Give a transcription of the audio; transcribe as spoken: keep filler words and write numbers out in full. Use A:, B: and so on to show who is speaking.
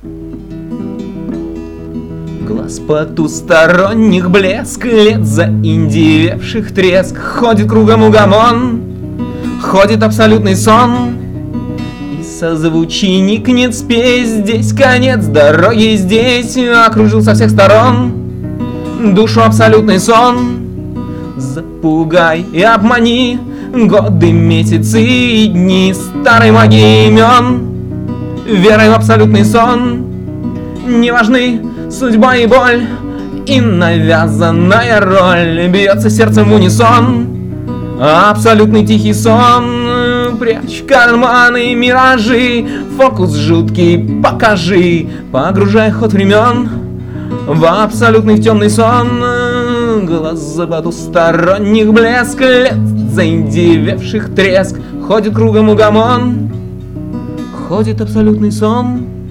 A: Глаз потусторонних блеск, лет заиндевевших треск. Ходит кругом угомон, ходит абсолютный сон. И созвучий никнет спесь, здесь конец дороги, здесь окружил со всех сторон душу абсолютный сон. Запугай и обмани годы, месяцы и дни старой магии имен, верой в абсолютный сон. Не важны судьба и боль, и навязанная роль. Бьется сердцем в унисон абсолютный тихий сон. Прячь карманы, миражи, фокус жуткий покажи, погружай ход времен в абсолютный в темный сон. Глаза потусторонних блеск, лет заиндевевших треск. Ходит кругом угомон, ходит абсолютный сон.